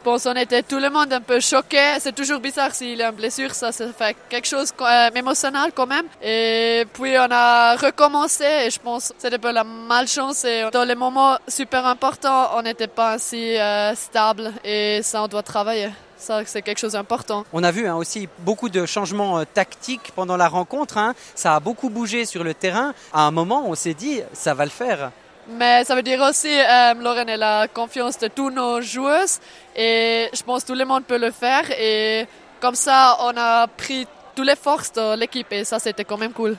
pense qu'on était tout le monde un peu choqué. C'est toujours bizarre s'il y a une blessure, ça fait quelque chose d'émotionnel quand même. Et puis on a recommencé et je pense que c'était un peu la malchance. Et dans les moments super importants, on n'était pas assez stable et ça on doit travailler. Ça, c'est quelque chose d'important. On a vu aussi beaucoup de changements tactiques pendant la rencontre. Ça a beaucoup bougé sur le terrain. À un moment, on s'est dit, ça va le faire. Mais ça veut dire aussi, Lorraine a la confiance de tous nos joueurs et je pense que tout le monde peut le faire. Et comme ça, on a pris toutes les forces de l'équipe et ça, c'était quand même cool.